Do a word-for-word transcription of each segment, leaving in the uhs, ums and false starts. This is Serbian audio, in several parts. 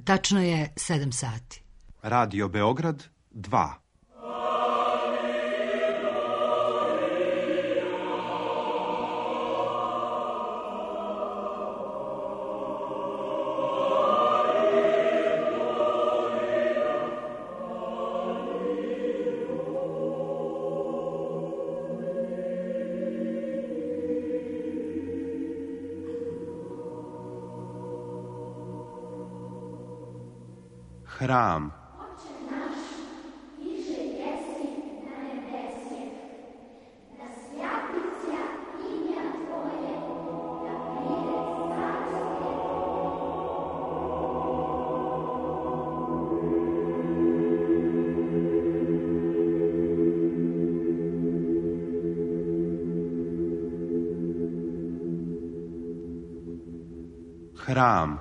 Tačno je sedam sati. Radio Beograd dva. Hram. Hram.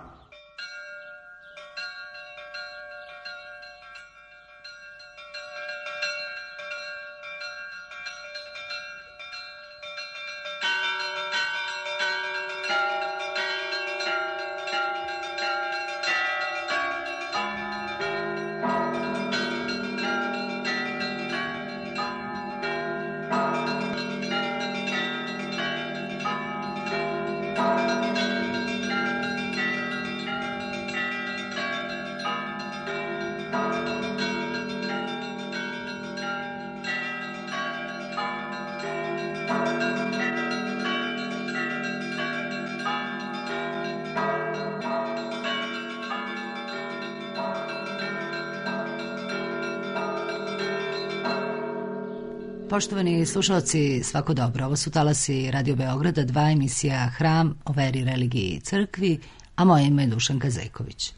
Poštovani slušalci, svako dobro. Ovo su talasi Radio Beograda, dva, emisija Hram o veri, religiji i crkvi, a moje ime je Dušanka Zejković.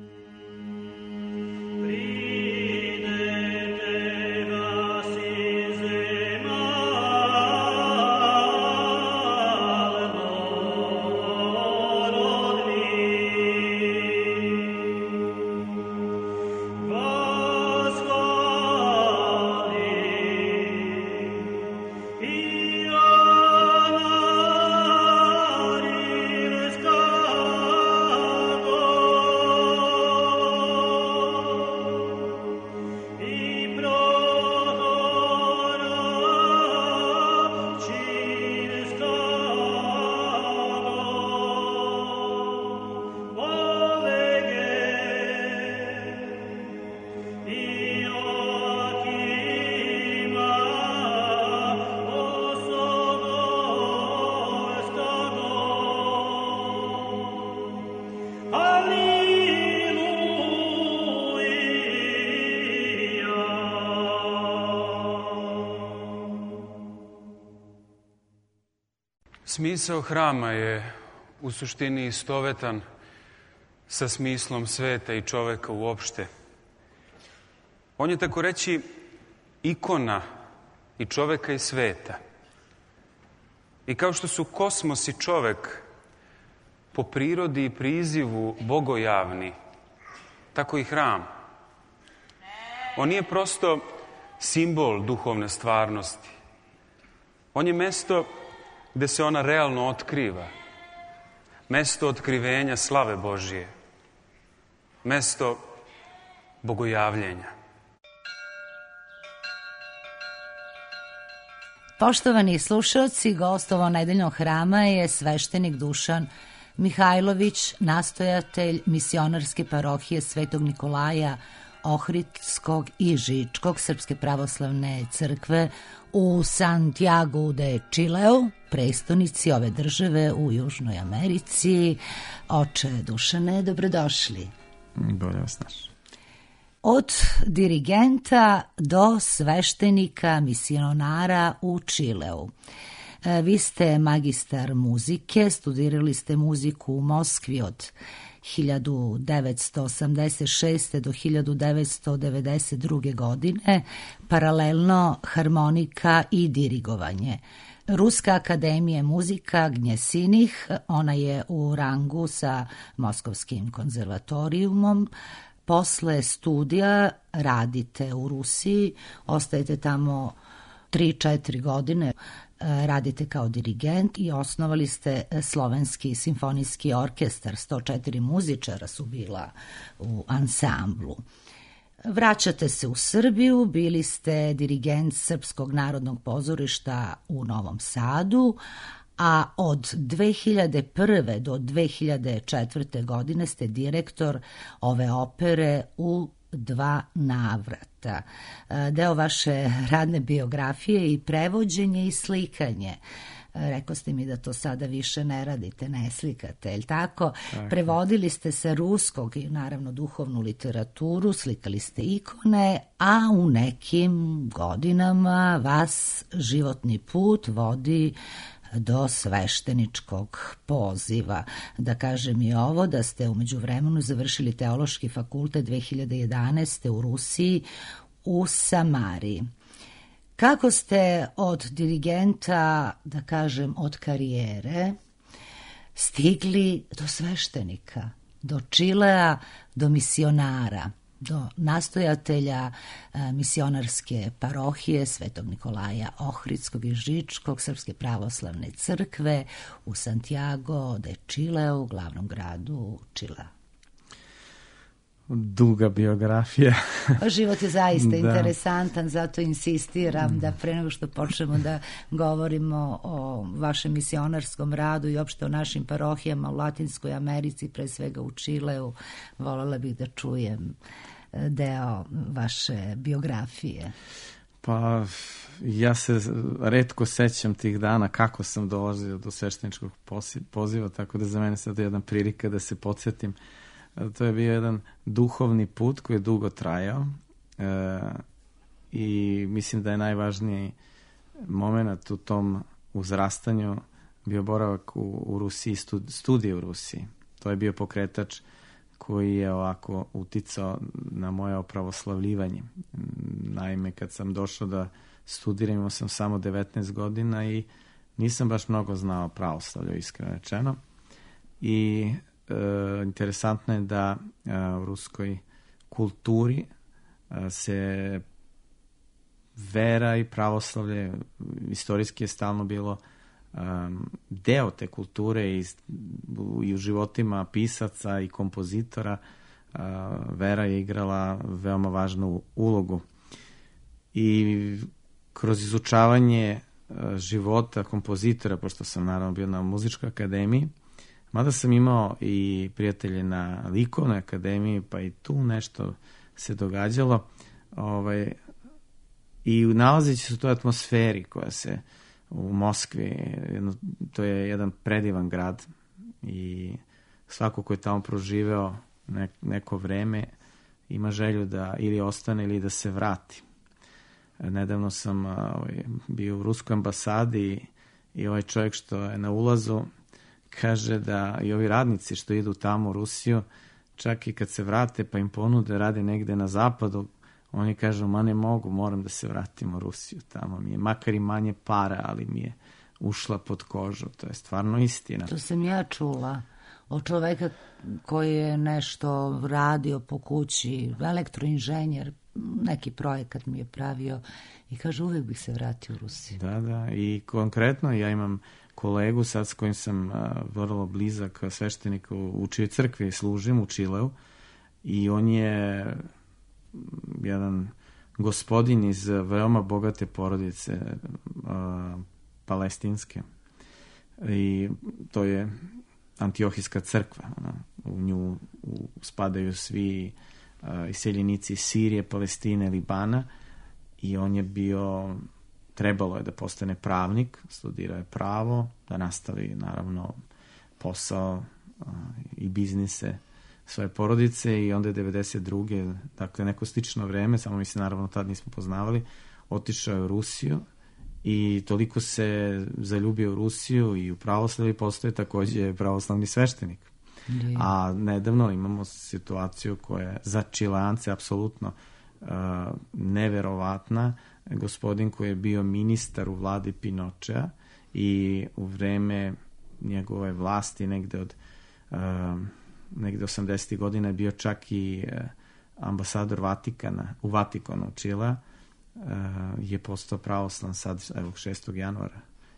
Smisao hrama je u suštini istovetan sa smislom sveta i čoveka uopšte. On je, tako reći, ikona i čoveka i sveta. I kao što su kosmos i čovek po prirodi i prizivu bogojavni, tako i hram. On nije prosto simbol duhovne stvarnosti. On je mesto gde se ona realno otkriva. Mesto otkrivenja slave Božije. Mesto bogojavljenja. Poštovani slušalci, gost ovog nedeljnog hrama je sveštenik Dušan Mihajlović, nastojatelj misionarske parohije Svetog Nikolaja Ohridskog i Žičkog Srpske pravoslavne crkve u Santiago de Chileu, prestonici ove države u Južnoj Americi. Oče Dušane, dobrodošli. Bolje vas naš. Od dirigenta do sveštenika misionara u Čileu. Vi ste magistar muzike, studirali ste muziku u Moskvi od hiljadu devetsto osamdeset šeste. do hiljadu devetsto devedeset druge. godine, paralelno harmonika i dirigovanje. Ruska akademija muzika Gnjesinih, ona je u rangu sa Moskovskim konzervatorijumom. Posle studija radite u Rusiji, ostajete tamo tri četiri godine. radite kao dirigent i osnovali ste Slovenski simfonijski orkestar, sto četiri muzičara su bila u ansamblu. Vraćate se u Srbiju, bili ste dirigent Srpskog narodnog pozorišta u Novom Sadu, a od dve hiljade prve do dve hiljade četvrte. godine ste direktor ove opere u dva navrata. Deo vaše radne biografije i prevođenje i slikanje. Rekao ste mi da to sada više ne radite, ne slikate, je li tako? tako? Prevodili ste sa ruskog i naravno duhovnu literaturu, slikali ste ikone, a u nekim godinama vas životni put vodi do svešteničkog poziva. Da kažem i ovo, da ste u međuvremenu završili teološki fakultet dve hiljade jedanaeste. u Rusiji, u Samariji. Kako ste od dirigenta, da kažem, od karijere, stigli do sveštenika, do Čilea, do misionara, do nastojatelja e, misionarske parohije Svetog Nikolaja Ohridskog i Žičkog Srpske pravoslavne crkve u Santiago de Čileu, glavnom gradu Čilea? Duga biografija. Život je zaista da. interesantan, zato insistiram da pre nego što počnemo da govorimo o vašem misionarskom radu i opšte o našim parohijama u Latinskoj Americi, pre svega u Čileu, voljela bih da čujem deo vaše biografije. Pa ja se retko sećam tih dana kako sam dolazio do svešteničkog poziva, tako da za mene sad je jedna prilika da se podsjetim. To je bio jedan duhovni put koji je dugo trajao e, i mislim da je najvažniji moment u tom uzrastanju bio boravak u, u Rusiji, studije u Rusiji. To je bio pokretač koji je ovako uticao na moje opravoslavljivanje. Naime, kad sam došao da studiram, imao sam samo devetnaest godina i nisam baš mnogo znao pravoslavlje, iskreno rečeno. I E, interesantno je da e, u ruskoj kulturi e, se vera i pravoslavlje istorijski je stalno bilo e, deo te kulture i, i u životima pisaca i kompozitora e, vera je igrala veoma važnu ulogu. I kroz izučavanje e, života kompozitora, pošto sam naravno bio na muzičkoj akademiji, mada sam imao i prijatelje na likovnoj akademiji, pa i tu nešto se događalo. Ovaj, I nalazeći se u toj atmosferi koja se u Moskvi, jedno, to je jedan predivan grad i svako ko je tamo proživeo ne, neko vreme ima želju da ili ostane ili da se vrati. Nedavno sam ovaj, bio u ruskoj ambasadi i ovaj čovjek što je na ulazu kaže da i ovi radnici što idu tamo u Rusiju, čak i kad se vrate pa im ponude rade negde na zapadu, oni kažu, ma ne mogu, moram da se vratim u Rusiju, tamo mi je makar i manje para, ali mi je ušla pod kožu, to je stvarno istina. To sam ja čula od čoveka koji je nešto radio po kući, elektroinženjer, neki projekat mi je pravio i kaže, uvek bih se vratio u Rusiju. Da, da, i konkretno ja imam kolegu sad s kojim sam uh, vrlo blizak sveštenik u, u čijoj crkvi služim u Čileu i on je jedan gospodin iz veoma bogate porodice uh, palestinske i to je Antiohijska crkva. Ona, u nju u, spadaju svi uh, iseljenici iz Sirije, Palestine, Libana i on je bio, trebalo je da postane pravnik, studirao je pravo, da nastavi naravno posao uh, i biznise svoje porodice i onda je devedeset druge dakle neko slično vreme, samo mi se naravno tad nismo poznavali, otišao je u Rusiju i toliko se zaljubio u Rusiju i u pravoslavlje postoje takođe pravoslavni sveštenik. Je. A nedavno imamo situaciju koja je za Čileance apsolutno uh, neverovatna. Gospodin koji je bio ministar u vladi Pinočea i u vreme njegove vlasti negde od uh, negde osamdesetih godina je bio čak i uh, ambasador Vatikana u Vatikanu Čilea, uh, je postao pravoslan sad, evo, šestog januara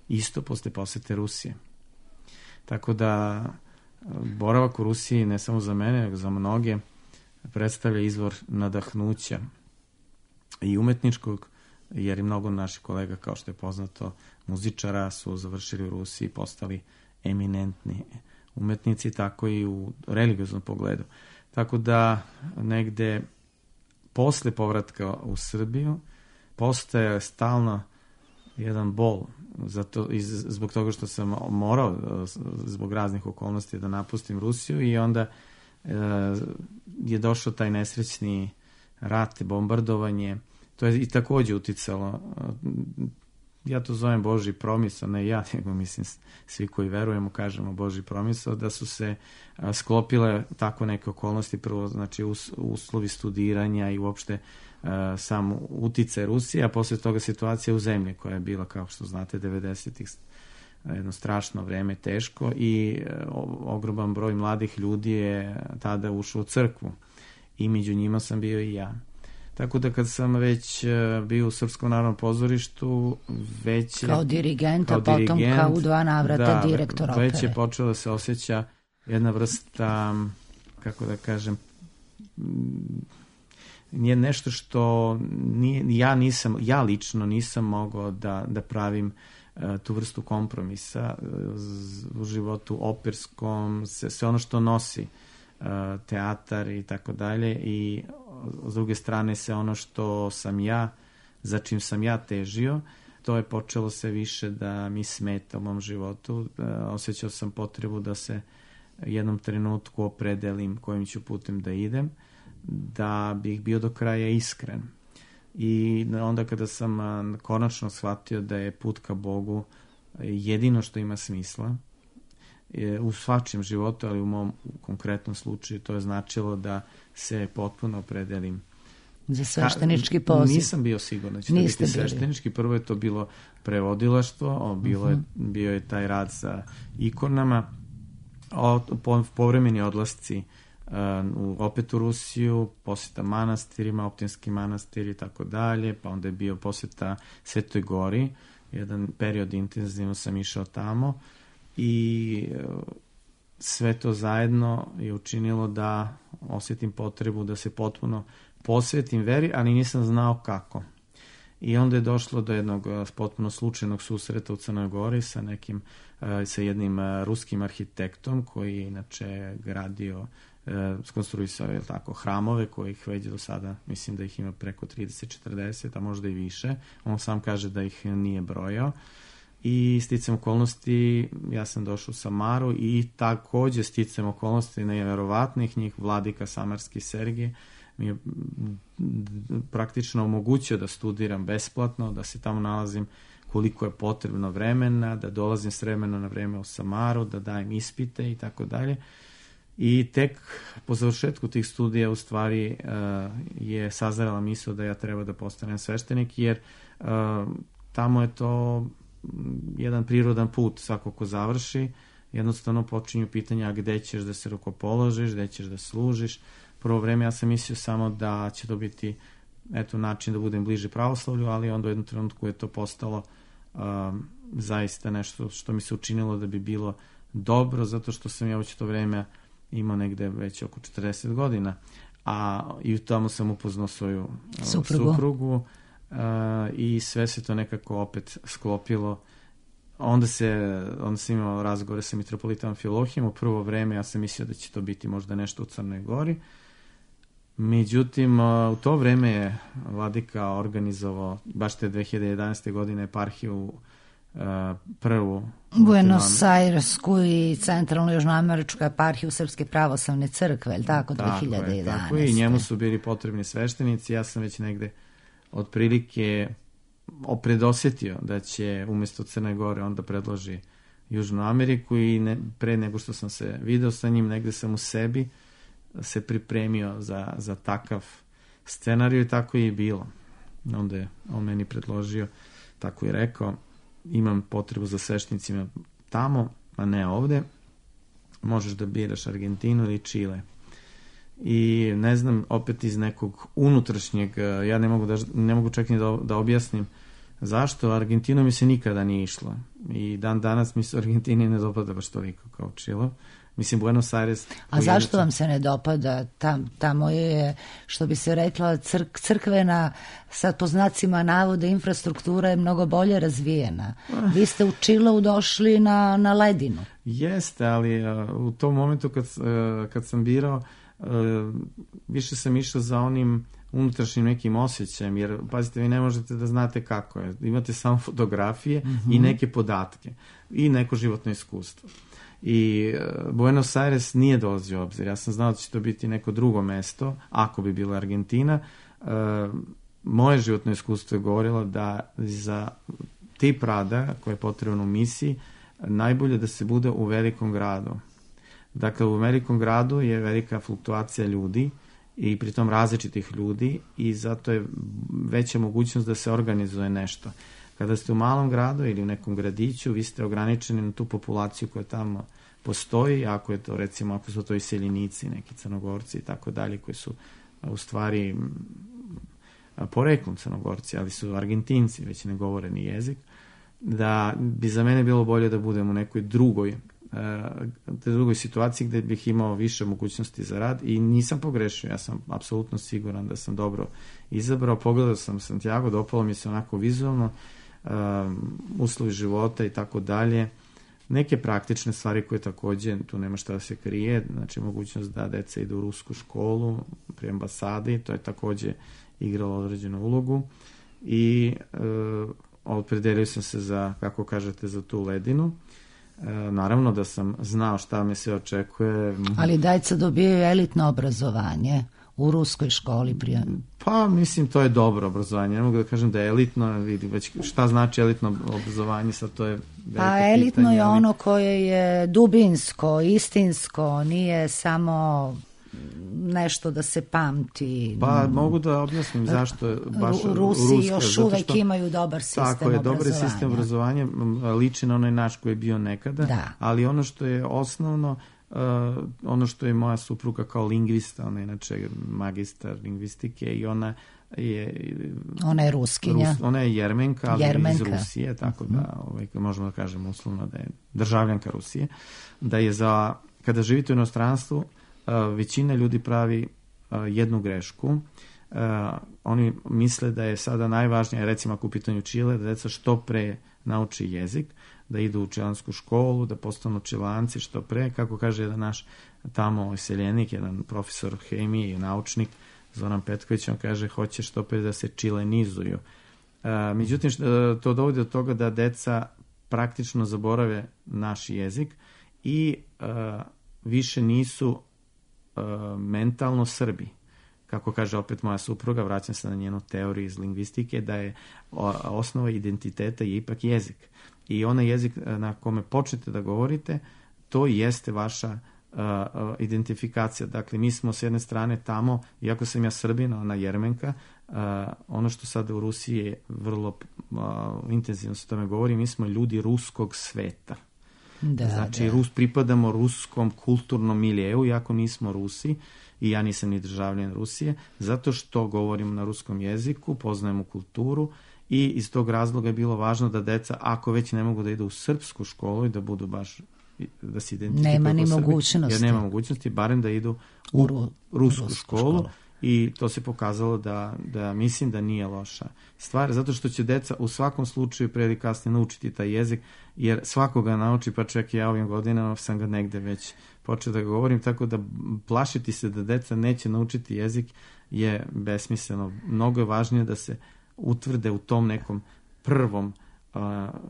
isto posle posete Rusije. Tako da boravak u Rusiji ne samo za mene, nego za mnoge predstavlja izvor nadahnuća i umetničkog, jer i mnogo naših kolega, kao što je poznato, muzičara su završili u Rusiji i postali eminentni umetnici, tako i u religioznom pogledu. Tako da negde posle povratka u Srbiju postaje stalno jedan bol zato, iz, zbog toga što sam morao zbog raznih okolnosti da napustim Rusiju i onda e, je došao taj nesrećni rat, bombardovanje. To je i takođe uticalo, ja to zovem Božji promisao, ne ja, nego mislim svi koji verujemo kažemo Božji promisao, da su se sklopile tako neke okolnosti, prvo znači us, uslovi studiranja i uopšte uh, sam uticaj Rusije, a posle toga situacija u zemlji koja je bila, kao što znate, devedesetih jedno strašno vreme, teško i uh, ogroman broj mladih ljudi je tada ušao u crkvu i među njima sam bio i ja. Tako da kad sam već bio u Srpskom narodnom pozorištu, već kao dirigent, a potom dirigent, kao u dva navrata da, direktor opere. Već je počelo da se osjeća jedna vrsta, kako da kažem, nije nešto što nije, ja nisam, ja lično nisam mogao da, da pravim uh, tu vrstu kompromisa uh, u životu operskom, sve, sve ono što nosi uh, teatar i tako dalje i s druge strane se ono što sam ja, za čim sam ja težio, to je počelo se više da mi smeta u mom životu. Osjećao sam potrebu da se jednom trenutku opredelim kojim ću putem da idem, da bih bio do kraja iskren. I onda kada sam konačno shvatio da je put ka Bogu jedino što ima smisla, u svačim životu, ali u mom konkretnom slučaju to je značilo da se potpuno opredelim za sveštenički poziv. Nisam bio siguran da će to biti sveštenički. Prvo je to bilo prevodilaštvo, bilo je, bio je taj rad sa ikonama, povremeni odlasci uh, opet u Rusiju, posjeta manastirima, Optinski manastir i tako dalje, pa onda je bio posjeta Svetoj Gori, jedan period intenzivno sam išao tamo i sve to zajedno je učinilo da osjetim potrebu da se potpuno posvetim veri, ali nisam znao kako. I onda je došlo do jednog potpuno slučajnog susreta u Crnoj Gori sa nekim, sa jednim ruskim arhitektom koji je inače gradio, skonstruisao je tako hramove kojih već do sada, mislim da ih ima preko trideset četrdeset, a možda i više. On sam kaže da ih nije brojao. I sticam okolnosti, ja sam došao u Samaru i takođe sticam okolnosti nevjerovatnih njih, vladika Samarski Sergij mi je praktično omogućio da studiram besplatno, da se tamo nalazim koliko je potrebno vremena, da dolazim s vremena na vreme u Samaru, da dajem ispite i tako dalje. I tek po završetku tih studija u stvari uh, je sazrela misao da ja treba da postanem sveštenik, jer uh, tamo je to jedan prirodan put, svako ko završi, jednostavno počinju pitanja gde ćeš da se rukopoložiš, gde ćeš da služiš. Prvo vreme ja sam mislio samo da će to biti eto, način da budem bliže pravoslavlju, ali onda u jednom trenutku je to postalo um, zaista nešto što mi se učinilo da bi bilo dobro, zato što sam ja već to vreme imao negde već oko četrdeset godina, a i tamo sam upoznao svoju suprugu, suprugu uh, i sve se to nekako opet sklopilo. Onda se, onda sam imao razgovore sa mitropolitom Amfilohijom. U prvo vreme ja sam mislio da će to biti možda nešto u Crnoj Gori. Međutim, u to vreme je vladika organizovao baš te dve hiljade jedanaeste. godine eparhiju uh, prvu Buenos Airesku i centralno južnoameričku eparhiju Srpske pravoslavne crkve, je li tako, tako dve hiljade jedanaeste. Je, tako je, i njemu su bili potrebni sveštenici. Ja sam već negde otprilike opredosjetio da će umjesto Crne Gore onda predloži Južnu Ameriku i ne, pre nego što sam se video sa njim, negde sam u sebi se pripremio za, za takav scenariju i tako je i bilo. Onda je on meni predložio, tako i rekao, imam potrebu za sveštenicima tamo, a ne ovde, možeš da biraš Argentinu ili Čile. I ne znam, opet iz nekog unutrašnjeg, ja ne mogu, da, ne mogu čak ni da, da objasnim Zašto? Argentinu mi se nikada nije išlo. I dan danas mi se Argentini ne dopada baš toliko kao Čile. Mislim, Buenos Aires... A zašto vam se ne dopada? Tam, tamo je, što bi se rekla, crk, crkvena, sad po znacima navode, infrastruktura je mnogo bolje razvijena. Vi ste u Čileu došli na, na ledinu. Jeste, ali uh, u tom momentu kad, uh, kad sam birao, uh, više sam išao za onim unutrašnjim nekim osjećajem, jer, pazite, vi ne možete da znate kako je. Imate samo fotografije mm-hmm. i neke podatke i neko životno iskustvo. I uh, Buenos Aires nije dolazio u obzir. Ja sam znao da će to biti neko drugo mesto, ako bi bila Argentina. Uh, moje životno iskustvo je govorilo da za tip rada koje je potrebno u misiji, najbolje da se bude u velikom gradu. Dakle, u velikom gradu je velika fluktuacija ljudi i pritom različitih ljudi i zato je veća mogućnost da se organizuje nešto. Kada ste u malom gradu ili u nekom gradiću, vi ste ograničeni na tu populaciju koja tamo postoji, ako je to, recimo, ako su to iseljenici, neki Crnogorci i tako dalje, koji su u stvari poreklom Crnogorci, ali su Argentinci, već ne govore ni jezik, da bi za mene bilo bolje da budem u nekoj drugoj te drugoj situaciji gde bih imao više mogućnosti za rad i nisam pogrešio, ja sam apsolutno siguran da sam dobro izabrao. Pogledao sam Santiago, dopalo mi se onako vizualno, um, uslovi života i tako dalje, neke praktične stvari koje takođe, tu nema šta da se krije, znači mogućnost da deca idu u rusku školu pri ambasadi, to je takođe igralo određenu ulogu i uh, opredelio sam se za, kako kažete, za tu ledinu. E, naravno da sam znao šta me se očekuje. Ali deca dobijaju elitno obrazovanje u ruskoj školi prije. Pa mislim to je dobro obrazovanje. Ne mogu da kažem da je elitno, vidi već šta znači elitno obrazovanje, sad to je veliko pitanje. Pa elitno je ali... ono koje je dubinsko, istinsko, nije samo nešto da se pamti. Pa mogu da objasnim zašto je baš Rusi rusko, još uvek što, imaju dobar sistem obrazovanja. Tako je, dobar sistem obrazovanja, liči na onaj naš koji je bio nekada, da. Ali ono što je osnovno, uh, ono što je moja supruga kao lingvista, ona je inače magistar lingvistike i ona je ona je ruskinja. Rus, ona je Jermenka, ali Jermenka. Iz Rusije, tako uh-huh. da ovaj, možemo da kažemo uslovno da je državljanka Rusije, da je za, kada živite u inostranstvu, Uh, većina ljudi pravi uh, jednu grešku. Uh, oni misle da je sada najvažnije, recimo ako u pitanju Čile, da deca što pre nauči jezik, da idu u čilansku školu, da postanu Čilanci što pre, kako kaže jedan naš tamo iseljenik, jedan profesor hemije i naučnik, Zoran Petković, on kaže hoće što pre da se čilenizuju. Uh, međutim, što, to dovodi do toga da deca praktično zaborave naš jezik i uh, više nisu mentalno Srbi. Kako kaže opet moja supruga, vraćam se na njenu teoriju iz lingvistike, da je osnova identiteta je ipak jezik. I onaj jezik na kome počnete da govorite, to jeste vaša uh, identifikacija. Dakle, mi smo s jedne strane tamo, iako sam ja Srbin, ona Jermenka, uh, ono što sada u Rusiji je vrlo uh, intenzivno se tome govori, mi smo ljudi ruskog sveta. Da, znači, da. Rus, pripadamo ruskom kulturnom miljeu, iako nismo Rusi, i ja nisam ni državljan Rusije, zato što govorimo na ruskom jeziku, poznajemo kulturu i iz tog razloga je bilo važno da deca, ako već ne mogu da idu u srpsku školu i da budu baš, da se identifikuju nema ni Srbi, mogućnosti. Jer nema mogućnosti, barem da idu u, u ru, rusku, rusku školu. školu. I to se pokazalo da, da mislim da nije loša stvar, zato što će deca u svakom slučaju pre ili kasnije naučiti taj jezik, jer svakoga nauči, pa čak i ja ovim godinama sam ga negde već počeo da govorim, tako da plašiti se da deca neće naučiti jezik je besmisleno. Mnogo je važnije da se utvrde u tom nekom prvom, uh,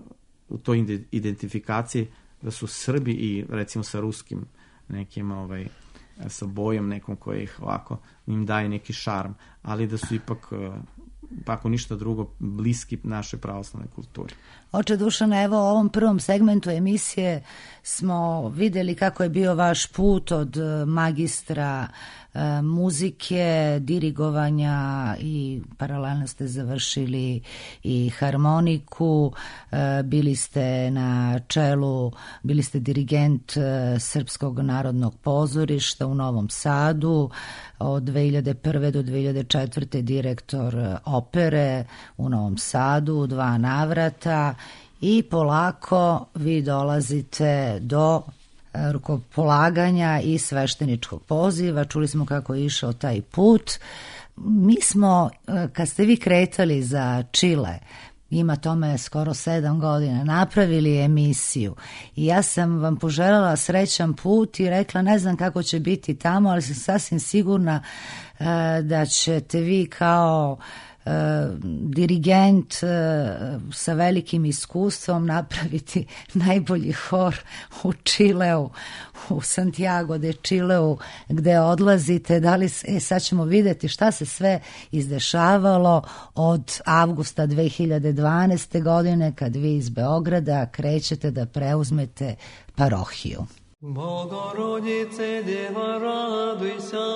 u toj identifikaciji da su Srbi i recimo sa ruskim nekim ovaj, sa bojom nekom koji ih ovako im daje neki šarm, ali da su ipak, pa ako ništa drugo, bliski naše pravoslavne kulturi. Oče Dušane, evo u ovom prvom segmentu emisije smo videli kako je bio vaš put od magistra muzike, dirigovanja i paralelno ste završili i harmoniku, bili ste na čelu, bili ste dirigent Srpskog narodnog pozorišta u Novom Sadu, od dve hiljade prve do dve hiljade četvrte direktor opere u Novom Sadu u dva navrata i polako vi dolazite do rukopolaganja i svešteničkog poziva. Čuli smo kako je išao taj put. Mi smo, kad ste vi kretali za Čile, ima tome skoro sedam godina, napravili emisiju i ja sam vam poželjela srećan put i rekla ne znam kako će biti tamo, ali sam sasvim sigurna uh, da ćete vi kao uh, dirigent uh, sa velikim iskustvom napraviti najbolji hor u Čileu, u Santiago de Čileu gde odlazite. Da li, e, sad ćemo vidjeti šta se sve izdešavalo od avgusta dve hiljade dvanaeste. godine kad vi iz Beograda krećete da preuzmete parohiju. Bogorodice, Deva, radujся,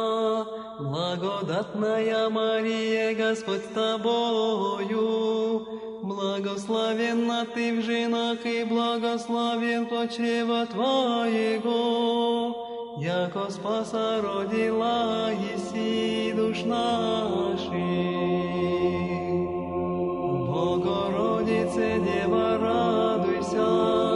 благодатная Мария, Господь с тобою, благословенна ты в женах и благословен плод чрева твоего, яко спаса родила еси душ наших. Богородице, Дева, радуйся,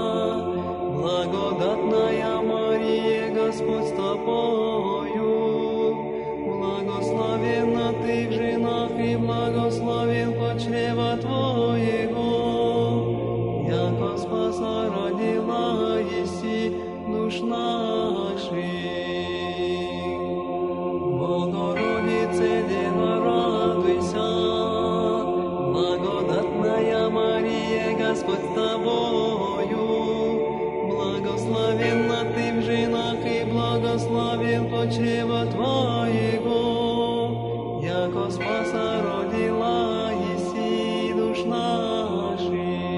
благодатная Мария, Господь с тобою, благословенна ты в женах и благословен плод чрева твоего, яко спаса родила еси душ наших. Богородице, Дева, радуйся, благодатная Мария, Господь с тобою, благословенна ты в женах и благословен плод чрева твоего, яко спаса родила еси душ наших.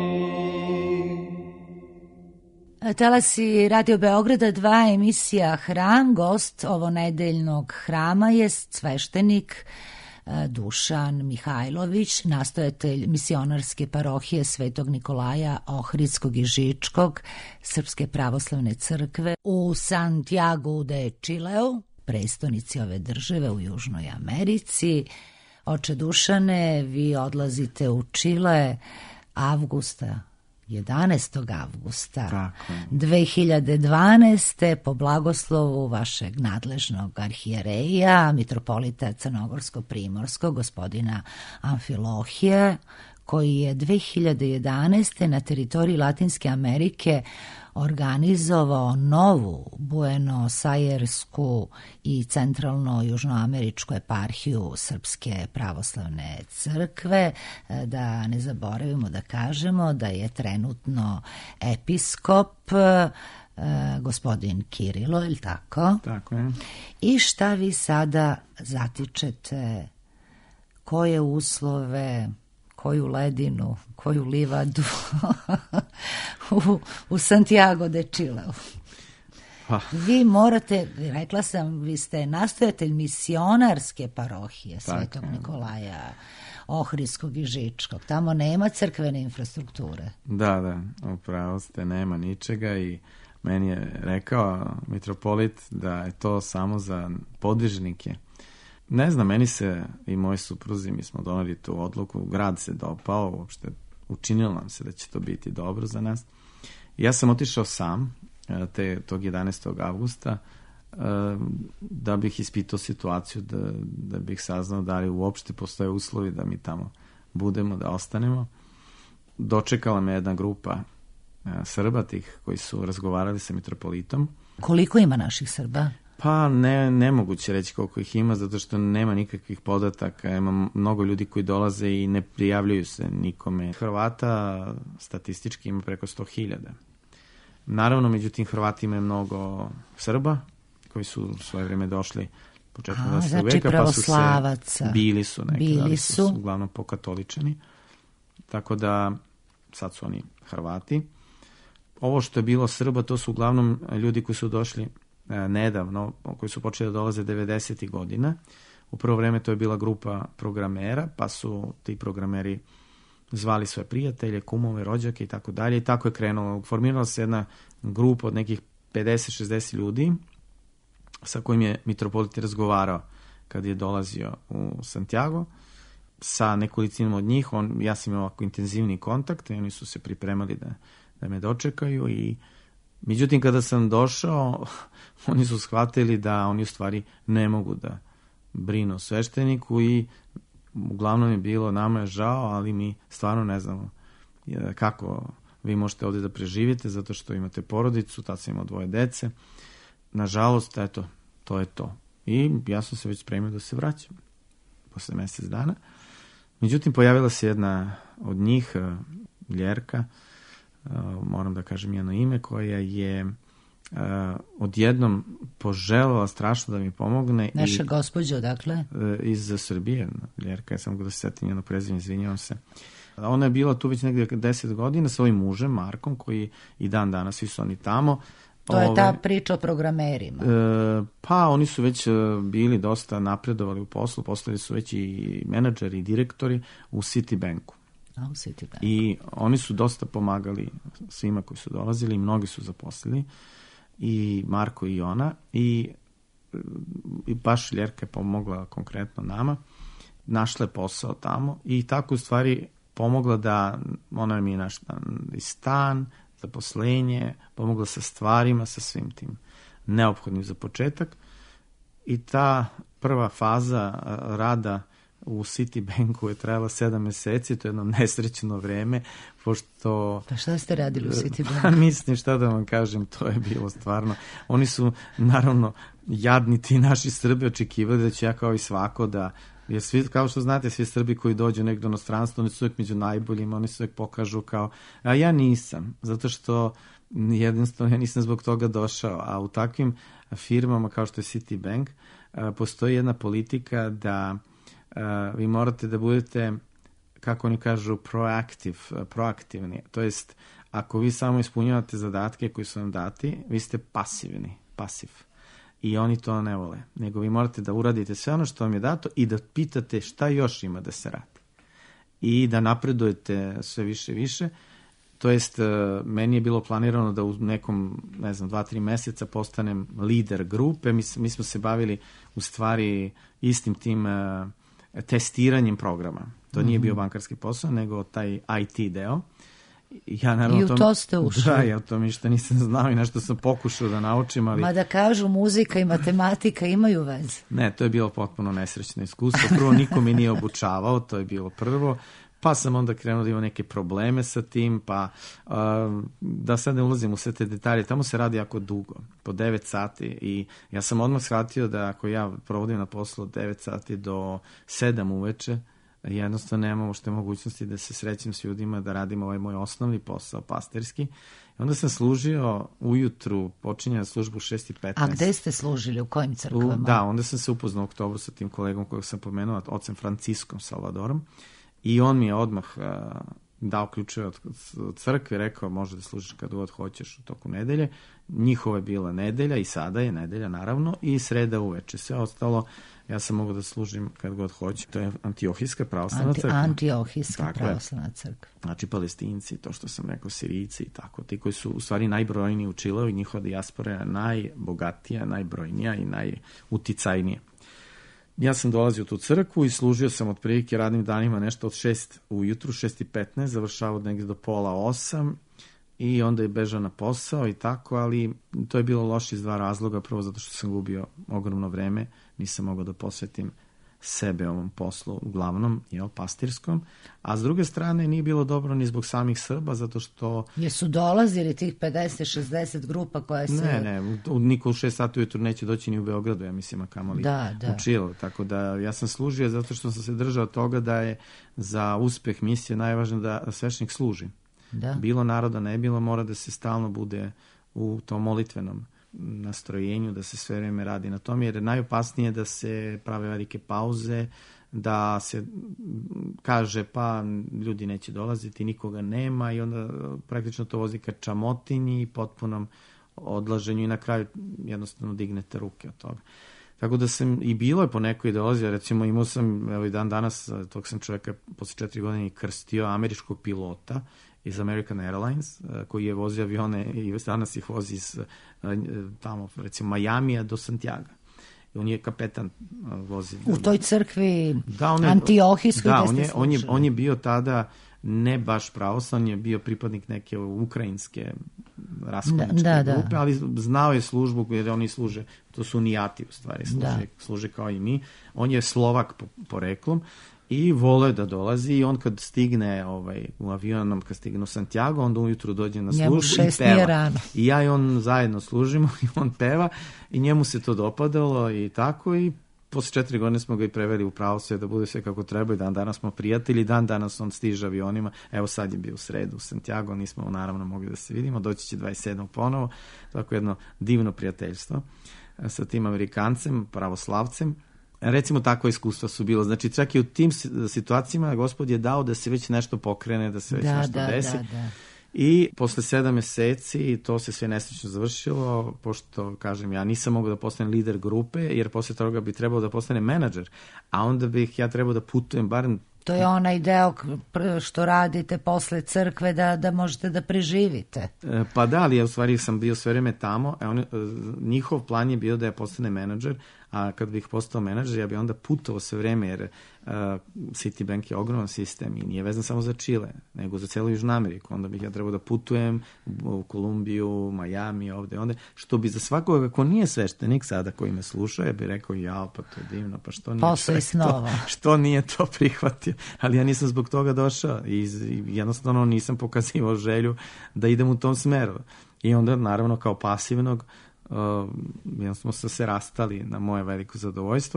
Talasi Radio Beograda dva, emisija Hram. Gost ovonedeljnog hrama je sveštenik Dušan Mihajlović, nastojatelj misionarske parohije Svetog Nikolaja Ohridskog i Žičkog Srpske pravoslavne crkve u Santiago de Čileu, prestonici ove države u Južnoj Americi. Oče Dušane, vi odlazite u Čile avgusta, jedanaestog avgusta dve hiljade dvanaeste. po blagoslovu vašeg nadležnog arhijereja, mitropolita Crnogorsko-Primorskog, gospodina Amfilohija, koji je dve hiljade jedanaeste. na teritoriji Latinske Amerike organizovao novu Buenosajersku i centralno južnoameričku eparhiju Srpske pravoslavne crkve. Da ne zaboravimo da kažemo da je trenutno episkop Uh, gospodin Kirilo, ili tako? Tako je. I šta vi sada zatičete, koje uslove, koju ledinu, koju livadu u, u Santiago de Čileu? Pa. Vi morate, rekla sam, vi ste nastojatelj misionarske parohije Svetog Nikolaja Ohridskog i Žičkog. Tamo nema crkvene infrastrukture. Da, da, upravo ste, nema ničega i meni je rekao mitropolit da je to samo za podvižnike. Ne znam, meni se i moji supruzi, mi smo doneli tu odluku, grad se dopao, uopšte učinilo nam se da će to biti dobro za nas. Ja sam otišao sam te, tog jedanaestog avgusta da bih ispitao situaciju, da, da bih saznao da li uopšte postoje uslovi da mi tamo budemo, da ostanemo. Dočekala me jedna grupa Srba tih koji su razgovarali sa mitropolitom. Koliko ima naših Srba? Pa ne, nemoguće reći koliko ih ima, zato što nema nikakvih podataka. Ima mnogo ljudi koji dolaze i ne prijavljuju se nikome. Hrvata statistički ima preko sto hiljada. Naravno, međutim, Hrvatima je mnogo Srba koji su u svoje vreme došli početkom dvadesetog znači veka, pa su se, bili su neki, bili ali su. su uglavnom pokatoličani. Tako da sad su oni Hrvati. Ovo što je bilo Srba, to su uglavnom ljudi koji su došli e, nedavno, koji su počeli da dolaze devedesetih godina. U prvo vreme to je bila grupa programera, pa su ti programeri zvali svoje prijatelje, kumove, rođake i tako dalje. I tako je krenulo. Formirala se jedna grupa od nekih pedeset šezdeset ljudi sa kojim je mitropolit razgovarao kad je dolazio u Santiago. Sa nekolicinom od njih, on, ja sam imao ovako intenzivni kontakt i oni su se pripremali da, da me dočekaju i međutim kada sam došao oni su shvatili da oni u stvari ne mogu da brinu o svešteniku i uglavnom je bilo, nama je žao, ali mi stvarno ne znamo kako vi možete ovdje da preživite zato što imate porodicu, tad sam imao dvoje dece. Nažalost, eto, to je to. I ja sam se već spremio da se vraćam posle mjesec dana. Međutim, pojavila se jedna od njih, Ljerka, moram da kažem njeno ime, koja je uh, odjednom poželjela strašno da mi pomogne. Naša i, gospođa, dakle? Uh, iz Srbije, Ljerka, ja sam da se setim njeno prezime, izvinjavam se. Ona je bila tu već negdje deset godina sa ovim mužem, Markom, koji i dan danas, svi su oni tamo. To je ta priča o programerima. E, pa oni su već bili dosta napredovali u poslu, postali su već i menadžeri i direktori u Citibanku. A, u Citibanku. I oni su dosta pomagali svima koji su dolazili, mnogi su zaposlili, i Marko i ona, i, i baš Ljerka je pomogla konkretno nama, našla je posao tamo i tako u stvari pomogla da, ona mi je našla i stan, zaposlenje, pomogla sa stvarima, sa svim tim neophodnim za početak. I ta prva faza rada u Citibanku je trajala sedam meseci, to je jedno nesrećno vreme, pošto... Pa šta ste radili u Citibanku? Mislim, šta da vam kažem, to je bilo stvarno... Oni su, naravno, jadni ti naši Srbi očekivali da ću ja kao i svako da... Jer svi, kao što znate, svi Srbi koji dođu negdje u inostranstvo, oni su uvijek među najboljima, oni se uvijek pokažu kao... A ja nisam, zato što jednostavno ja nisam zbog toga došao. A u takvim firmama kao što je Citibank postoji jedna politika da vi morate da budete, kako oni kažu, proaktiv, proaktivni. To jest, ako vi samo ispunjavate zadatke koji su vam dati, vi ste pasivni, pasiv. I oni to ne vole. Nego vi morate da uradite sve ono što vam je dato i da pitate šta još ima da se radi. I da napredujete sve više i više. To jest, meni je bilo planirano da u nekom, ne znam, dva, tri meseca postanem lider grupe. Mi, mi smo se bavili u stvari istim tim uh, testiranjem programa. To mm-hmm. nije bio bankarski posao, nego taj I T deo. Ja, naravno, I u to, to ste ušli. Da, ja o tome ništa nisam znao i nešto sam pokušao da naučim, ali... Ma da kažu, muzika i matematika imaju veze. Ne, to je bilo potpuno nesrećno iskustvo. Prvo, niko mi nije obučavao, to je bilo prvo. Pa sam onda krenuo da imam neke probleme sa tim, pa uh, da sad ne ulazim u sve te detalje, tamo se radi jako dugo, po devet sati, i ja sam odmah shvatio da ako ja provodim na poslu od devet sati do sedam uveče, jednostavno nemam uopšte mogućnosti da se srećem s ljudima, da radim ovaj moj osnovni posao, pastirski. I onda sam služio ujutru, počinjao službu u šest i petnaest. A gde ste služili, u kojim crkvama? U, da, onda sam se upoznao u oktobru sa tim kolegom kojeg sam pomenuo, ocem Franciskom Salvadorom, i on mi je odmah uh, dao ključeve od crkve, rekao može da služiš kad god hoćeš u toku nedelje. Njihova je bila nedelja i sada je nedelja, naravno, i sreda uveče. Sve ostalo ja sam mogao da služim kad god hoću. To je Antiohijska pravoslavna Anti, crkva. Antiohijska pravoslavna crkva. Znači Palestinci, to što sam rekao, Sirijci i tako. Ti koji su u stvari najbrojniji u Čileu i njihova dijaspora je najbogatija, najbrojnija i najuticajnija. Ja sam dolazio u tu crkvu i služio sam otprilike radnim danima nešto od šest ujutru, šest i petnaest, završavao negdje do pola osam i onda je bežao na posao i tako, ali to je bilo loše iz dva razloga. Prvo zato što sam gubio ogromno vreme, nisam mogao da posvetim sebe ovom poslu, uglavnom, jel, pastirskom, a s druge strane nije bilo dobro ni zbog samih Srba, zato što... Jesu dolazili tih pedeset šezdeset grupa koje se... Ne, ne, niko u šest sati ujutru neće doći ni u Beogradu, ja mislim, a kamoli da, da. u Čilu, tako da ja sam služio zato što sam se držao toga da je za uspeh misije najvažnije da sveštenik služi. Da. Bilo naroda, ne bilo, mora da se stalno bude u tom molitvenom nastrojenju, da se sve vreme radi na tom, jer je najopasnije da se prave velike pauze, da se kaže pa ljudi neće dolaziti, nikoga nema, i onda praktično to vozi ka čamotinji i potpunom odlaženju i na kraju jednostavno dignete ruke od toga. Tako da sam, i bilo je po nekoj ideologiji, recimo imao sam, evo i dan danas, tog sam čovjeka posle četiri godine i krstio, američkog pilota iz American Airlines, koji je vozio avione i danas ih vozi iz tamo, recimo, Majamija do Santiaga. I on je kapetan vozi. U toj crkvi da, on je, Antiohijskoj. Da, on je, on, je, on je bio tada ne baš pravoslavni, je bio pripadnik neke ukrajinske raskolničke da, da, grupe, da. ali znao je službu jer oni služe, to su unijati u stvari, služe, da. služe kao i mi. On je Slovak po, poreklom i vole da dolazi i on kad stigne ovaj, u avionom, kad stigne u Santiago, onda ujutru dođe na službu i peva. I ja i on zajedno služimo i on peva i njemu se to dopadalo i tako i posle četiri godine smo ga i preveli u pravoslavlje da bude sve kako treba i dan danas smo prijatelji, dan danas on stiže avionima, evo sad je bio u sredu u Santiago, nismo naravno mogli da se vidimo, doći će dvadeset sedmog ponovo, tako jedno divno prijateljstvo sa tim Amerikancem, pravoslavcem. Recimo takva iskustva su bila, znači čak i u tim situacijama Gospod je dao da se već nešto pokrene, da se već da, nešto da, desi. Da, da. I posle sedam meseci to se sve nesrećno završilo, pošto, kažem, ja nisam mogao da postanem lider grupe, jer posle toga bi trebao da postanem menadžer, a onda bih ja trebao da putujem barem... To je onaj deo što radite posle crkve da, da možete da preživite. Pa da, ali ja u stvari sam bio sve vreme tamo, a on, njihov plan je bio da ja postane menadžer, a kad bih postao menadžer, ja bih onda putovao sve vreme, jer uh, Citibank je ogroman sistem i nije vezan samo za Čile, nego za celu Južnu Ameriku. Onda bih ja trebao da putujem u Kolumbiju, Majami, ovde, onda, što bi za svakoga ko nije sveštenik sada koji me sluša, ja bih rekao, jao, pa to je divno, pa što nije, to, što nije to prihvatio. Ali ja nisam zbog toga došao i, i jednostavno nisam pokazivao želju da idem u tom smeru. I onda, naravno, kao pasivnog, Uh, jednostavno smo se rastali na moje veliko zadovoljstvo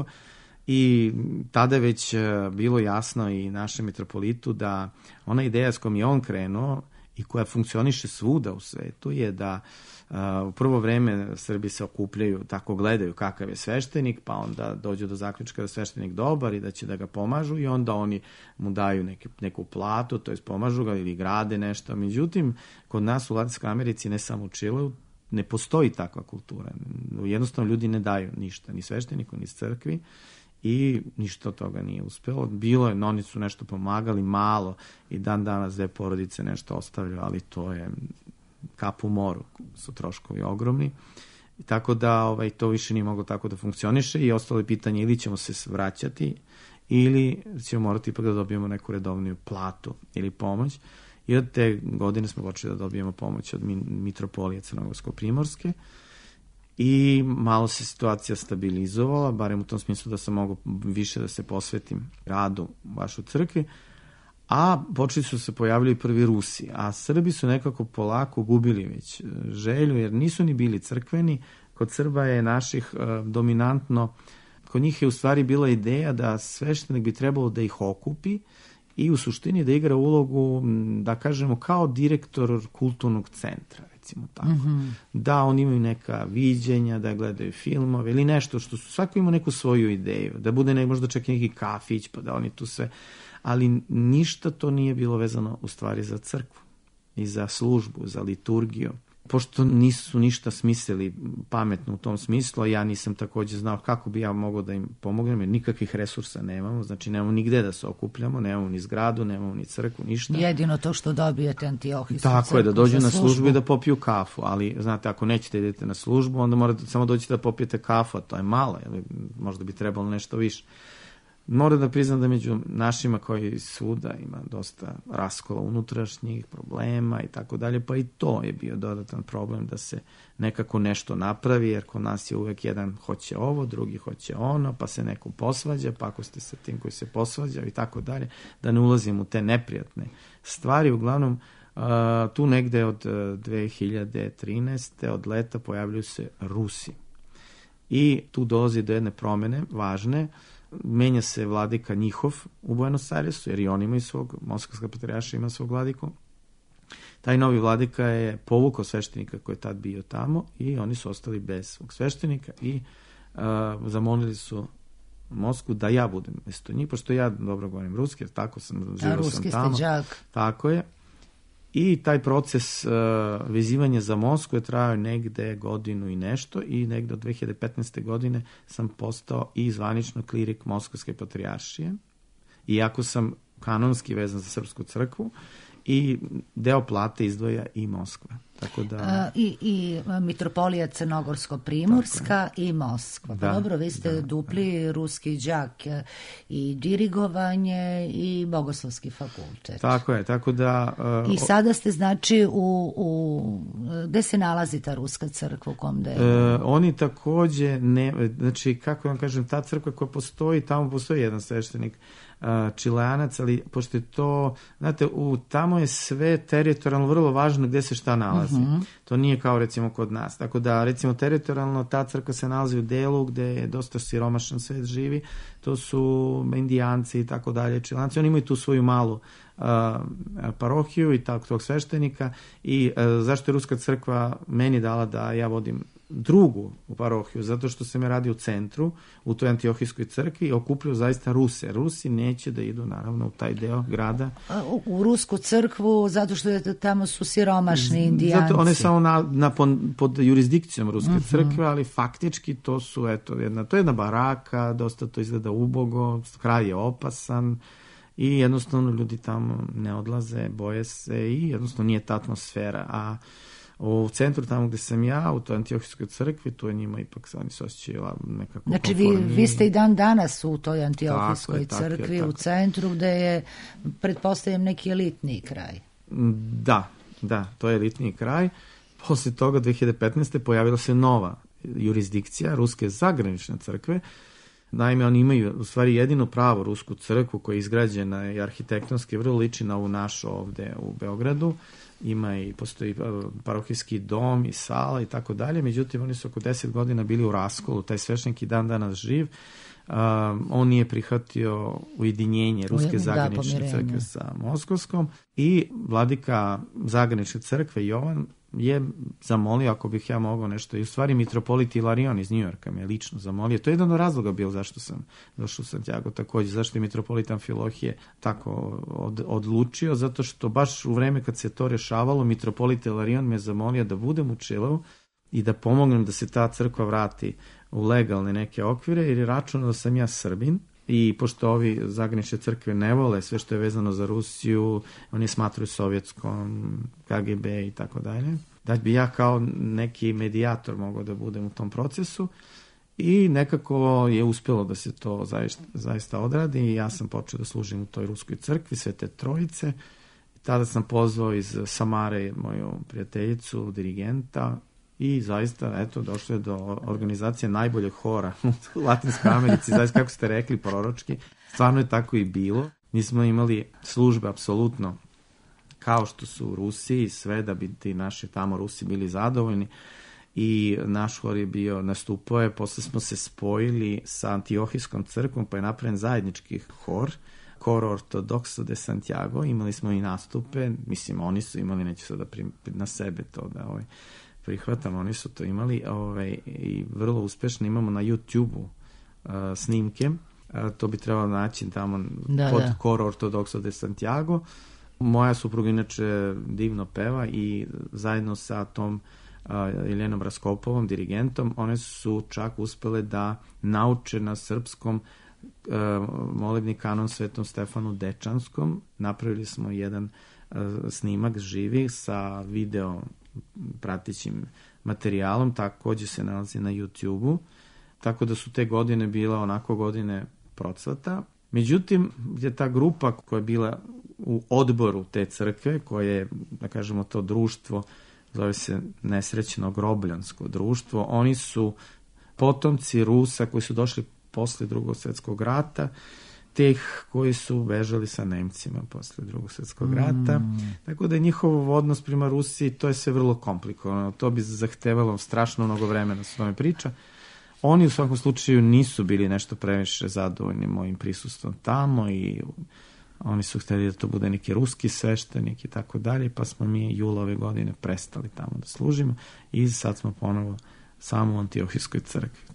i tada je već uh, bilo jasno i našem mitropolitu da ona ideja s kojom je on krenuo i koja funkcioniše svuda u svetu je da uh, u prvo vreme Srbi se okupljaju, tako gledaju kakav je sveštenik, pa onda dođu do zaključka da je sveštenik dobar i da će da ga pomažu i onda oni mu daju neke, neku platu, to jest pomažu ga ili grade nešto. Međutim, kod nas u Latinskoj Americi, ne samo u Čileu, ne postoji takva kultura. Jednostavno ljudi ne daju ništa, ni svešteniku, ni crkvi i ništa od toga nije uspelo. Bilo je, oni su nešto pomagali, malo i dan danas dve porodice nešto ostavljaju, ali to je kap u moru, su troškovi ogromni. I tako da ovaj, to više nije moglo tako da funkcioniše i ostalo je pitanje ili ćemo se vraćati ili ćemo morati ipak da dobijemo neku redovniju platu ili pomoć. I od te godine smo počeli da dobijemo pomoć od mitropolije Crnogorsko-Primorske i malo se situacija stabilizovala, barem u tom smislu da sam mogao više da se posvetim radu baš u crkvi, a počeli su se pojavljati prvi Rusi, a Srbi su nekako polako gubili već želju, jer nisu ni bili crkveni. Kod Srba je naših uh, dominantno, kod njih je u stvari bila ideja da sveštenik bi trebalo da ih okupi i u suštini da igra ulogu, da kažemo, kao direktor kulturnog centra, recimo tako. Mm-hmm. Da oni imaju neka viđenja, da gledaju filmove ili nešto što su, svako ima neku svoju ideju, da bude ne, možda čak neki kafić, pa da oni tu sve, ali ništa to nije bilo vezano u stvari za crkvu i za službu, za liturgiju. Pošto nisu ništa smislili pametno u tom smislu, a ja nisam takođe znao kako bi ja mogao da im pomognem, jer nikakvih resursa nemamo, znači nemamo nigde da se okupljamo, nemamo ni zgradu, nemamo ni crkvu, ništa. Jedino to što dobijete Antiohijsku crkvu. Tako je, da dođu na službu. službu i da popiju kafu, ali znate, ako nećete idete na službu, onda morate samo doći da popijete kafu, a to je malo, jer možda bi trebalo nešto više. Moram da priznam da među našima koji svuda ima dosta raskola unutrašnjih problema i tako dalje, pa i to je bio dodatan problem da se nekako nešto napravi, jer kod nas je uvek jedan hoće ovo, drugi hoće ono, pa se neko posvađa, pa ako ste sa tim koji se posvađa i tako dalje, da ne ulazim u te neprijatne stvari. Uglavnom, uh, tu negde od dve hiljade trinaeste od leta pojavljuju se Rusi. I tu dolazi do jedne promene važne. Menja se vladika njihov u Buenos Airesu, jer i oni imaju svog, Moskovska patrijaršija ima svog vladiku. Taj novi vladika je povukao sveštenika koji je tad bio tamo i oni su ostali bez svog sveštenika i uh, zamolili su Moskvu da ja budem mesto njih, pošto ja dobro govorim ruski, jer tako sam, živao sam tamo. Ruski ste đak. Tako je. I taj proces uh, vezivanja za Moskvu je trajao negde godinu i nešto i negde od dve hiljade petnaeste. godine sam postao i zvanično klirik Moskovske patrijaršije, iako sam kanonski vezan za Srpsku crkvu i deo plate izdvaja i Moskva. Tako da... A, i, I mitropolija Crnogorsko-Primorska i Moskva. Pa da, dobro, vi ste da, dupli da. ruski đak i dirigovanje i bogoslovski fakultet. Tako je, tako da... Uh, I sada ste, znači, u, u... Gde se nalazi ta ruska crkva, u kom delu? Uh, oni takođe, ne, znači, kako vam kažem, ta crkva koja postoji, tamo postoji jedan sveštenik, Uh, Čileanac, ali pošto je to, znate, u, tamo je sve teritorijalno vrlo važno gde se šta nalazi. Uh-huh. To nije kao recimo kod nas. Tako da, recimo, teritorijalno ta crkva se nalazi u delu gde je dosta siromašan svet živi. To su Indijanci i tako dalje, Čileanci. Oni imaju tu svoju malu uh, parohiju i tako tog sveštenika i uh, zašto je Ruska crkva meni dala da ja vodim drugu u parohiju, zato što se me radi u centru, u toj Antiohijskoj crkvi i okupljaju zaista Ruse. Rusi neće da idu, naravno, u taj deo grada. U, u Rusku crkvu, zato što je, tamo su siromašni Indijanci. Zato one samo na, na, pod, pod jurisdikcijom Ruske uh-huh. crkve, ali faktički to su, eto, jedna, to je jedna baraka, dosta to izgleda ubogo, kraj je opasan i jednostavno ljudi tamo ne odlaze, boje se i jednostavno nije ta atmosfera, a u centru, tamo gde sam ja, u toj Antiohijskoj crkvi, tu je njima ipak oni se osjećaju nekako znači, vi, vi ste i dan danas u toj Antiohijskoj tako je, crkvi, tako je, u centru, gde je, pretpostavljam, neki elitniji kraj. Da, da, to je elitniji kraj. Posle toga, dve hiljade petnaeste. pojavila se nova jurisdikcija Ruske zagranične crkve. Naime, oni imaju u stvari jedino pravo Rusku crkvu koja je izgrađena i arhitektonski vrlo liči na ovu našu ovde u Beogradu. Ima i postoji parohijski dom i sala i tako dalje, međutim oni su oko deset godina bili u raskolu, taj sveštenik i dan danas živ. Um, on nije prihvatio ujedinjenje Ruske zagranične da, crkve sa Moskovskom i vladika zagranične crkve Jovan je zamolio ako bih ja mogao nešto, i u stvari mitropolit Ilarion iz Njujorka me je lično zamolio. To je jedan od razloga bio zašto sam došao u Santiago takođe, zašto je mitropolit Amfilohije tako od, odlučio, zato što baš u vreme kad se to rešavalo, mitropolit Ilarion me zamolio da budem u Čileu i da pomognem da se ta crkva vrati u legalne neke okvire, jer je računao da sam ja Srbin. I pošto ovi zagranične crkve ne vole sve što je vezano za Rusiju, oni smatruju sovjetskom, K G B i tako dalje, da bi ja kao neki medijator mogao da budem u tom procesu i nekako je uspjelo da se to zaista, zaista odradi i ja sam počeo da služim u toj Ruskoj crkvi Svete Trojice. Tada sam pozvao iz Samare moju prijateljicu, dirigenta, i zaista, eto, došlo je do organizacije najboljeg hora u Latinskoj Americi, zaista kako ste rekli, proročki. Stvarno je tako i bilo. Mi smo imali službe apsolutno kao što su u Rusiji, sve da bi ti naši tamo Rusi bili zadovoljni i naš hor je bio, nastupao je, posle smo se spojili sa Antiohijskom crkvom, pa je napravljen zajednički hor, Coro Ortodoxo de Santiago, imali smo i nastupe, mislim, oni su imali, neću sada prim, na sebe to da ovaj, prihvatam, oni su to imali ovaj, i vrlo uspešno imamo na YouTube-u uh, snimke, uh, to bi trebalo naći tamo da, pod da. Coro Ortodoxo de Santiago. Moja supruga inače divno peva i zajedno sa tom uh, Jeljenom Raskopovom, dirigentom, one su čak uspele da nauče na srpskom uh, molebni kanon Svetom Stefanu Dečanskom. Napravili smo jedan uh, snimak živi sa video pratećim materijalom, takođe se nalazi na YouTube-u, tako da su te godine bila onako godine procvata. Međutim, je ta grupa koja je bila u odboru te crkve, koje je, da kažemo to društvo, zove se nesrećno grobljansko društvo, oni su potomci Rusa koji su došli posle Drugog svjetskog rata, teh koji su bežali sa Nemcima posle Drugog svjetskog rata. Mm. Tako da je njihov odnos prema Rusiji, to je sve vrlo komplikovano. To bi zahtevalo strašno mnogo vremena s tome priča. Oni u svakom slučaju nisu bili nešto previše zadovoljni mojim prisustvom tamo i oni su hteli da to bude neki ruski sveštenik i tako dalje, pa smo mi jula ove godine prestali tamo da služimo i sad smo ponovo samo u Antiohijskoj crkvi.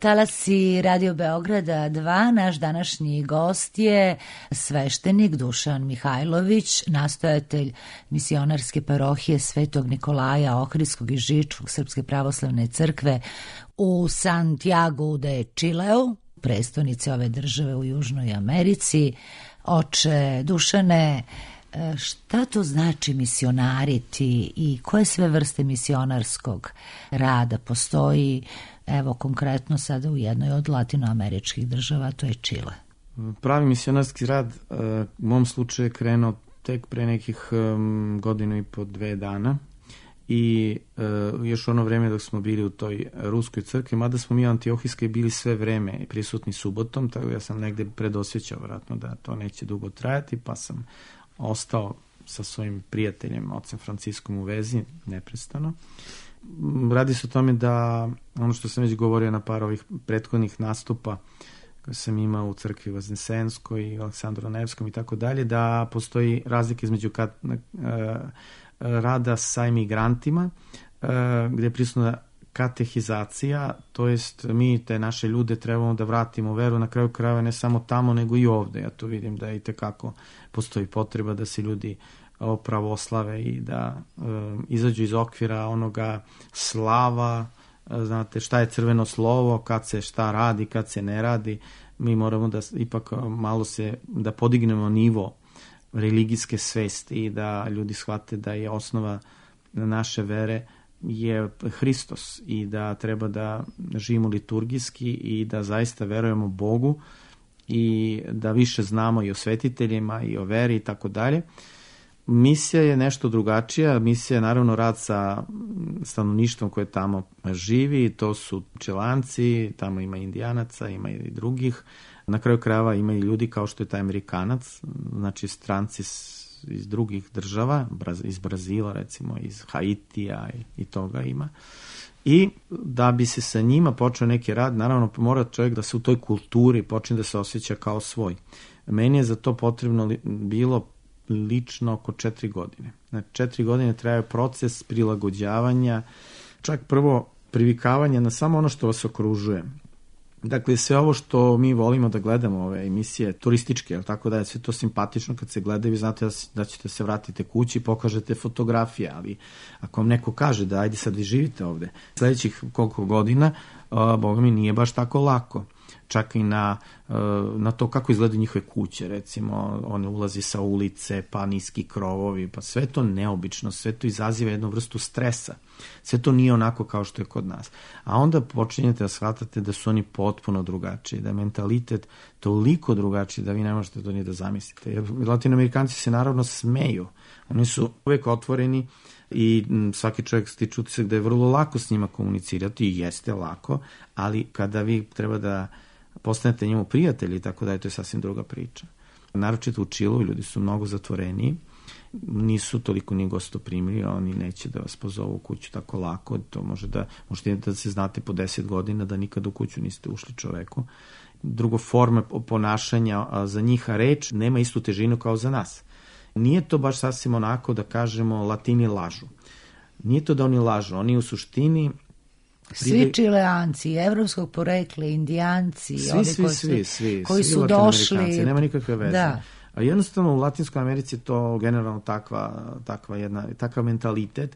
Talasi Radio Beograda dva, naš današnji gost je sveštenik Dušan Mihajlović, nastojatelj misionarske parohije Svetog Nikolaja Ohridskog i Žičkog Srpske pravoslavne crkve u Santiago de Chileu, prestonice ove države u Južnoj Americi. Oče Dušane, šta to znači misionariti i koje sve vrste misionarskog rada postoji, evo konkretno sada u jednoj od latinoameričkih država, to je Čile? Pravi misionarski rad u mom slučaju je krenuo tek pre nekih godinu i po dve dana i još ono vreme dok smo bili u toj ruskoj crkvi, mada smo mi antiohijski bili sve vreme prisutni subotom, tako ja sam negde predosjećao vratno da to neće dugo trajati, pa sam ostao sa svojim prijateljem, ocem Franciskom, u vezi neprestano. Radi se o tome da, ono što sam već govorio na par ovih prethodnih nastupa koje sam imao u crkvi Vaznesenskoj i Aleksandru Nevskom i tako dalje, da postoji razlika između kat, rada sa imigrantima, gde je prisutna katehizacija, to jest mi te naše ljude trebamo da vratimo u veru, na kraju krajeva ne samo tamo nego i ovde. Ja tu vidim da i tekako postoji potreba da se ljudi pravoslave i da um, izađu iz okvira onoga slava, znate šta je crveno slovo, kad se šta radi, kad se ne radi. Mi moramo da ipak malo se, da podignemo nivo religijske svesti i da ljudi shvate da je osnova naše vere je Hristos i da treba da živimo liturgijski i da zaista verujemo Bogu i da više znamo i o svetiteljima i o veri i tako dalje. Misija je nešto drugačija. Misija je naravno rad sa stanovništvom koje tamo živi. To su Čilanci, tamo ima Indijanaca, ima i drugih. Na kraju krajeva ima i ljudi kao što je taj Amerikanac, znači stranci iz drugih država, iz Brazila recimo, iz Haitija i, i toga ima. I da bi se sa njima počeo neki rad, naravno mora čovjek da se u toj kulturi počne da se osjeća kao svoj. Meni je za to potrebno li, bilo lično oko četiri godine. Znači četiri godine traje proces prilagođavanja, čak prvo privikavanja na samo ono što vas okružuje. Dakle, sve ovo što mi volimo da gledamo, ove emisije turističke, tako da je sve to simpatično kad se gleda i vi znate da, da ćete se vratiti kući i pokažete fotografije, ali ako vam neko kaže da ajde sad vi živite ovde, sledećih koliko godina, uh, boga mi nije baš tako lako. Čak i na, na to kako izgledaju njihove kuće, recimo, one ulazi sa ulice, pa niski krovovi, pa sve to neobično, sve to izaziva jednu vrstu stresa. Sve to nije onako kao što je kod nas. A onda počinjete da shvatate da su oni potpuno drugačiji, da je mentalitet toliko drugačiji da vi ne možete to ni da zamislite. Jer Latinoamerikanci se naravno smeju. Oni su uvek otvoreni i svaki čovjek stiče utisak da je vrlo lako s njima komunicirati i jeste lako, ali kada vi treba da postanete njemu prijatelji, tako da je to je sasvim druga priča. Naročito u Čilu ljudi su mnogo zatvoreniji, nisu toliko ni gostoprimljivi, oni neće da vas pozovu u kuću tako lako, to može da, možete da se znate po deset godina da nikad u kuću niste ušli čoveku. Drugo, forme ponašanja za njih, reč nema istu težinu kao za nas. Nije to baš sasvim onako da kažemo Latini lažu. Nije to da oni lažu, oni u suštini svi Čileanci, evropskog porekla, Indijanci, svi, ovi svi, koji, svi, su, svi, koji svi su došli. Nema nikakve veze. Da. A jednostavno u Latinskoj Americi je to generalno takva, takva jedna, takav mentalitet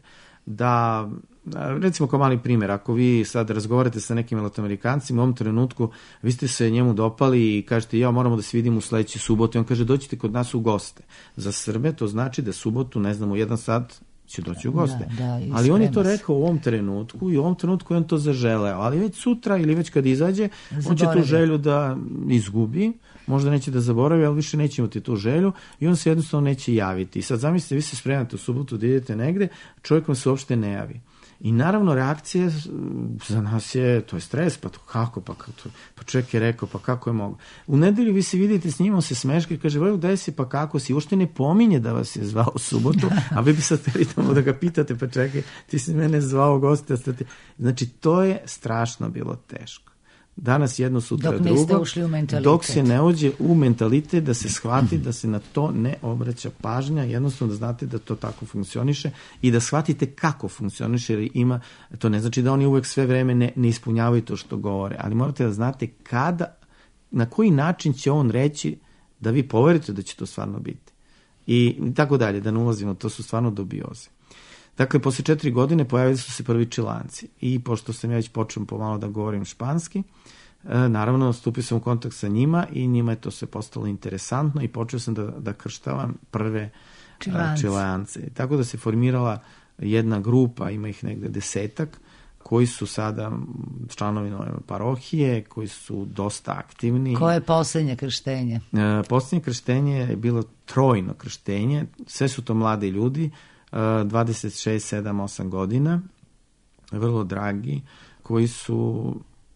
da, recimo kao mali primjer, ako vi sad razgovarate sa nekim Latinoamerikancima u ovom trenutku, vi ste se njemu dopali i kažete ja moramo da se vidimo u sledeću subotu i on kaže dođite kod nas u goste. Za Srbe to znači da subotu, ne znam, u jedan sat će doći u goste. Da, da, ali on je to rekao u ovom trenutku i u ovom trenutku je on to zaželeo, ali već sutra ili već kad izađe, zaboravi. On će tu želju da izgubi, možda neće da zaboravi, ali više neće imati tu želju i on se jednostavno neće javiti. I sad zamislite, vi se spremate u subotu da idete negde, čovjek vam se uopšte ne javi. I naravno reakcija za nas je, to je stres, pa to kako, pa, to, pa čovjek je rekao, pa kako je mogo. U nedelju vi se vidite s njim, on se smeška i kaže, voj, gde si, pa kako si, uopšte ne pominje da vas je zvao u subotu, a vi bi sad hteli tamo da ga pitate, pa čekaj, ti si mene zvao goste. Znači, to je strašno bilo teško. danas jedno, sutra dok drugo. niste ušli u mentalitet. Dok se ne uđe u mentalitet, da se shvati da se na to ne obraća pažnja, jednostavno da znate da to tako funkcioniše i da shvatite kako funkcioniše, jer ima, to ne znači da oni uvek sve vreme ne, ne ispunjavaju to što govore, ali morate da znate kada, na koji način će on reći da vi poverite da će to stvarno biti. I tako dalje, da ne ulazimo, to su stvarno dubioze. Dakle, posle četiri godine pojavili su se prvi Čileanci i pošto sam ja već počeo pomalo da govorim španski, naravno stupio sam u kontakt sa njima i njima je to sve postalo interesantno i počeo sam da, da krštavam prve Čileance. Čileance. Tako da se formirala jedna grupa, ima ih negde desetak, koji su sada članovi nove parohije, koji su dosta aktivni. Koje je poslednje krštenje? E, poslednje krštenje je bilo trojno krštenje, sve su to mladi ljudi, dvadeset šest, sedam, osam godina, vrlo dragi, koji su,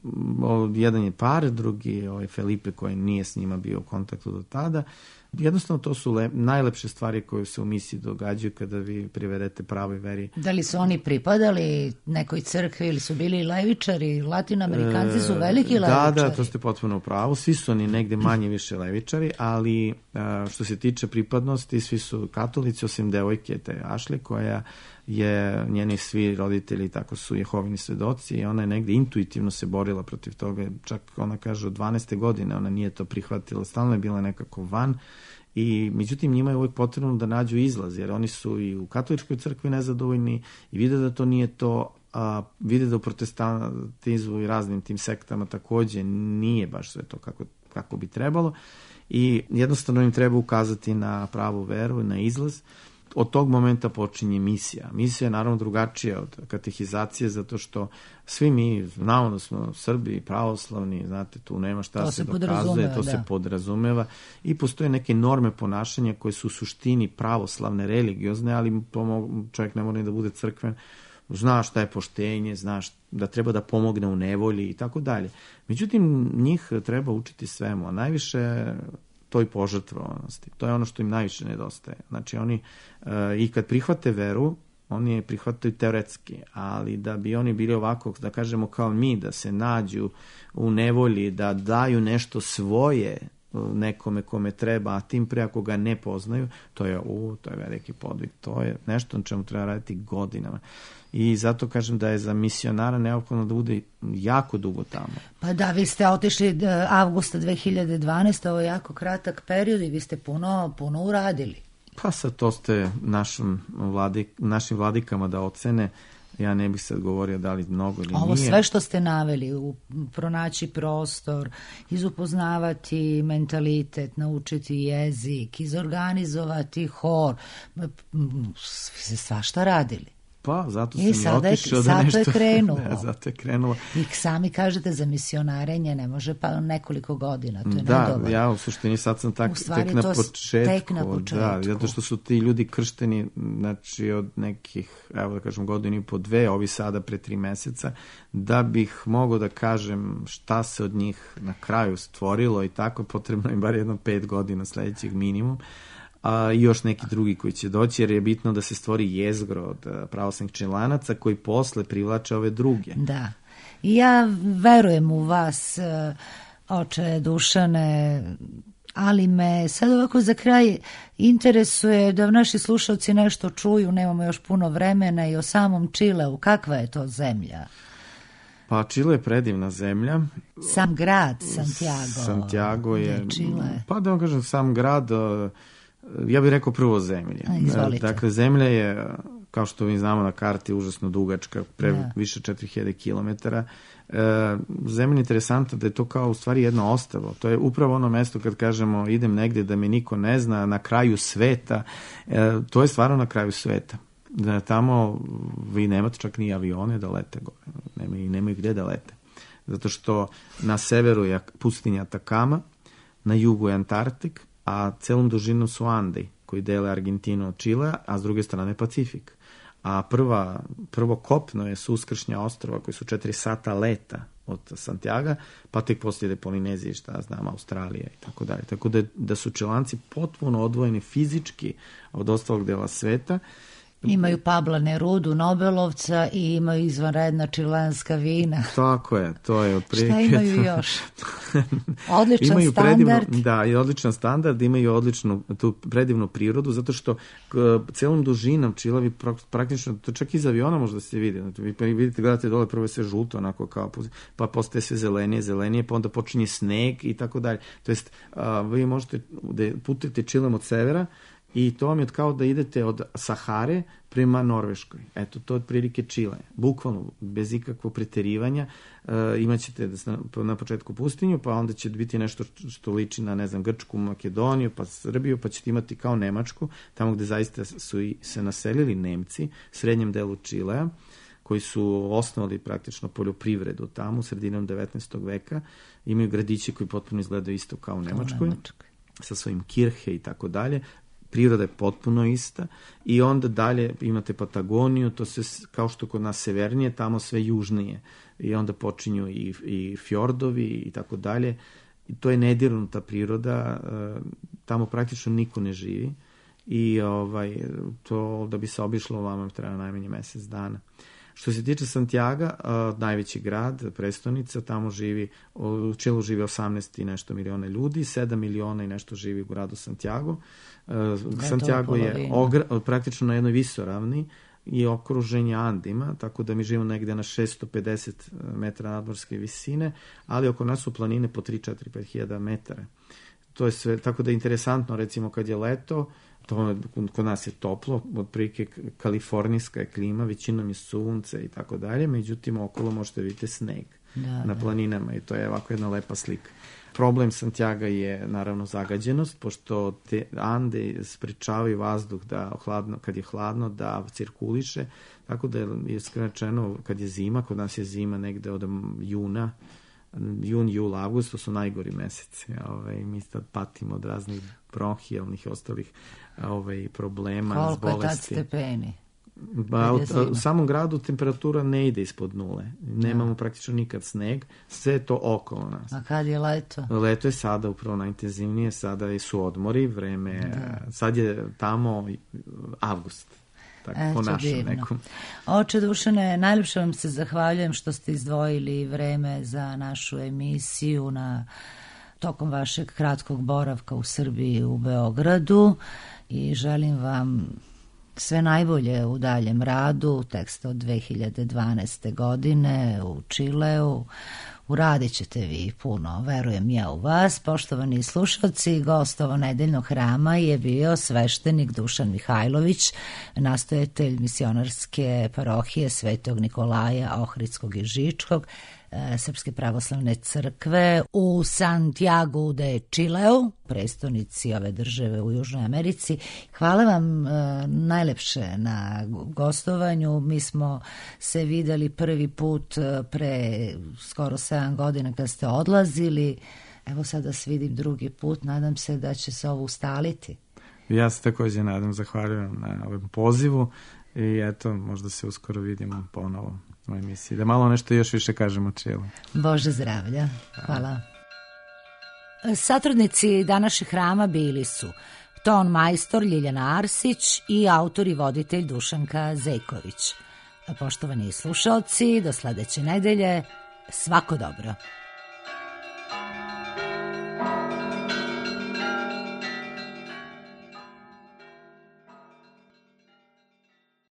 jedan je par, drugi ovaj Felipe koji nije s njima bio u kontaktu do tada. Jednostavno to su le, najlepše stvari koje se u misiji događaju kada vi privedete pravoj veri. Da li su oni pripadali nekoj crkvi ili su bili levičari? Latinoamerikanci su veliki levičari. Da, da, to ste potpuno u pravu. Svi su oni negde manje više levičari, ali što se tiče pripadnosti, svi su katolici, osim devojke, te Ashley, koja je, njeni svi roditelji tako su Jehovini svedoci i ona je negde intuitivno se borila protiv toga. Čak ona kaže od dvanaeste godine ona nije to prihvatila, stalno je bila nekako van. I međutim njima je uvijek potrebno da nađu izlaz, jer oni su i u katoličkoj crkvi nezadovoljni i vide da to nije to, a vide da u protestantizmu i raznim tim sektama takođe nije baš sve to kako, kako bi trebalo i jednostavno im treba ukazati na pravu veru, na izlaz. Od tog momenta počinje misija. Misija je naravno drugačija od katehizacije, zato što svi mi znamo da smo Srbi, pravoslavni, znate, tu nema šta to se, se dokazuje, to da. se podrazumeva i postoje neke norme ponašanja koje su u suštini pravoslavne, religiozne, ali čovjek ne mora ni da bude crkven, zna šta je poštenje, zna da treba da pomogne u nevolji i tako dalje. Međutim, njih treba učiti svemu, a najviše toj požrtvovanosti. To je ono što im najviše nedostaje. Znači oni e, i kad prihvate veru, oni je prihvataju teoretski, ali da bi oni bili ovako, da kažemo kao mi, da se nađu u nevolji, da daju nešto svoje nekome kome treba, a tim pre ako ga ne poznaju, to je, u, to je veliki podvig. To je nešto na čemu treba raditi godinama. I zato kažem da je za misionara neophodno da bude jako dugo tamo. Pa da, vi ste otišli avgusta dve hiljade dvanaeste. Ovo je jako kratak period i vi ste puno, puno uradili. Pa sad to ste našim, vladik, našim vladikama da ocene. Ja ne bih sad govorio da li mnogo ili nije. Ovo sve što ste naveli, u, pronaći prostor, izupoznavati mentalitet, naučiti jezik, izorganizovati hor, svi ste svašta radili. Pa, zato sam i i otišao da nešto... Zato je krenulo. Da, zato je krenulo. I sami kažete za misionarenje ne može pa nekoliko godina, to je da, nedovoljno. Da, ja u suštini sad sam tak, tek, na početku, tek na početku. Da, zato što su ti ljudi kršteni, znači od nekih, evo da kažem, godinu i po dve, ovi sada pre tri meseca, da bih mogao da kažem šta se od njih na kraju stvorilo i tako, potrebno im bar jedno pet godina sledećeg minimum. A i još neki drugi koji će doći, jer je bitno da se stvori jezgro od pravoslavnih Čilanaca koji posle privlače ove druge. Da. I ja verujem u vas, oče Dušane, ali me sad ovako za kraj interesuje da naši slušalci nešto čuju, nemamo još puno vremena, i o samom Čileu. Kakva je to zemlja? Pa Čile je predivna zemlja. Sam grad Santiago. Santiago je, je Čile. Pa da vam kažem, sam grad... Ja bih rekao prvo zemlje. Izvolite. Dakle, zemlja je, kao što mi znamo na karti, užasno dugačka, pre da. više četiri hiljade kilometara. E, zemlja je interesantna da je to kao u stvari jedno ostrvo. To je upravo ono mesto kad kažemo idem negdje da me niko ne zna, na kraju sveta. E, to je stvarno na kraju sveta. Da tamo vi nemate čak ni avione da lete gore. Nemaju, nemaju gde da lete. Zato što na severu je pustinja Atakama, na jugu je Antarktik, a celom dužinom su Andi, koji dele Argentinu od Čilea, a s druge strane Pacifik. A prva, prvo kopno je su uskršnja ostrova koji su četiri sata leta od Santiaga, pa tek poslije Polinezije, šta znam, Australija i tako dalje. Tako da, da su Čilanci potpuno odvojeni fizički od ostalog dela sveta Imaju Pabla Nerudu, Nobelovca i imaju izvanredna čilenska vina. Tako je, to je otprilike. Šta imaju još? Odličan imaju standard. Predivnu, da, i odličan standard, imaju odličnu tu predivnu prirodu, zato što k, celom dužinom Čilavi praktično, to čak iz aviona možda se vidi. Vi vidite, gledate dole, prvo je sve žuto, onako kao, pa postaje sve zelenije, zelenije, pa onda počinje sneg i tako dalje. To jest, a, vi možete da putujete Čilem od severa, i to vam je kao da idete od Sahare prema Norveškoj. Eto, to je otprilike Čile. Bukvalno, bez ikakvog preterivanja. E, imaćete na, na početku pustinju, pa onda će biti nešto što liči na, ne znam, Grčku, Makedoniju, pa Srbiju, pa ćete imati kao Nemačku, tamo gde zaista su i se naselili Nemci, u srednjem delu Čilea, koji su osnovali praktično poljoprivredu tamo, sredinom devetnaestog veka. Imaju gradići koji potpuno izgledaju isto kao u Nemačkoj, Nemačkoj, sa svojim kirhe i tako dalje. Priroda je potpuno ista i onda dalje imate Patagoniju, to se kao što kod nas severnije, tamo sve južnije i onda počinju i, i fjordovi i tako dalje. I to je nedirnuta priroda, tamo praktično niko ne živi i ovaj, to da bi se obišlo vama treba najmanje mjesec dana. Što se tiče Santiaga, najveći grad, prestonica, tamo živi, u Čilu živi osamnaest i nešto miliona ljudi, sedam miliona i nešto živi u gradu Santiago. Santiago je ogra, praktično na jednoj visoravni i okružen je Andima, tako da mi živimo negde na šesto pedeset metara nadmorske visine, ali oko nas su planine po tri, četiri, pet hiljada metara. To je sve, tako da je interesantno, recimo kad je leto, to, kod nas je toplo, otprilike kalifornijska je klima, većinom je sunce i tako dalje, međutim okolo možete vidjeti sneg da, na planinama i to je ovako jedna lepa slika. Problem Santiaga je naravno zagađenost, pošto te Ande sprečavaju vazduh da hladno, kad je hladno da cirkuliše, tako da je skračeno kad je zima, kod nas je zima negde od juna, jun, jul, avgust, to su najgori meseci. Ovaj, mi sad patimo od raznih bronhijalnih i ostalih ovaj, problema, koliko bolesti. Koliko je tad stepeni? Ba, u, u samom gradu temperatura ne ide ispod nule. Nemamo praktično nikad sneg. Sve je to okolo nas. A kad je leto? Leto je sada upravo najintenzivnije. Sada su odmori, vreme. Da. Sad je tamo avgust. Tako, Eto, po našem divno. nekom. Oče Dušane, najljepše vam se zahvaljujem što ste izdvojili vreme za našu emisiju na tokom vašeg kratkog boravka u Srbiji, u Beogradu, i želim vam sve najbolje u daljem radu, tekst od dve hiljade dvanaeste. godine u Čileu. Uradit ćete vi puno, verujem ja u vas. Poštovani slušalci, gost ovo nedeljnog hrama je bio sveštenik Dušan Mihajlović, nastojatelj misionarske parohije Svetog Nikolaja Ohridskog i Žičkog, Srpske pravoslavne crkve u Santiago de Chileu, prestonici ove države u Južnoj Americi. Hvala vam e, najlepše na gostovanju. Mi smo se videli prvi put pre skoro sedam godina kad ste odlazili. Evo sad da se vidim drugi put. Nadam se da će se ovo ustaliti. Ja se također nadam, zahvaljujem na ovom pozivu i eto, možda se uskoro vidimo ponovo u emisiji. Da malo nešto još više kažemo o Čilu. Bože zdravlja. Hvala. Satrudnici današnjeg hrama bili su ton majstor Ljiljana Arsić i autor i voditelj Dušanka Zejković. Poštovani slušalci, do sledeće nedelje, svako dobro.